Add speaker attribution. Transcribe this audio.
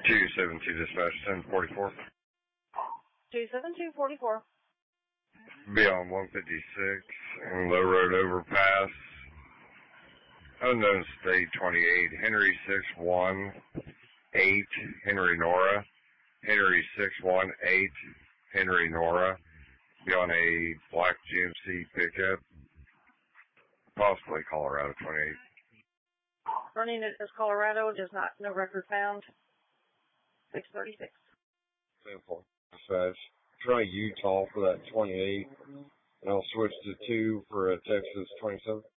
Speaker 1: 272 dispatch, 1044.
Speaker 2: 27244.
Speaker 1: Be on 156 and Low Road Overpass. Unknown State 28, Henry 618, Henry Nora. Henry 618, Henry Nora. Be on a black GMC pickup. Possibly Colorado 28.
Speaker 2: Running it as Colorado, does not, no record found. 636.
Speaker 3: Simple. Dispatch. Try Utah for that 28, and I'll switch to 2 for a Texas 27.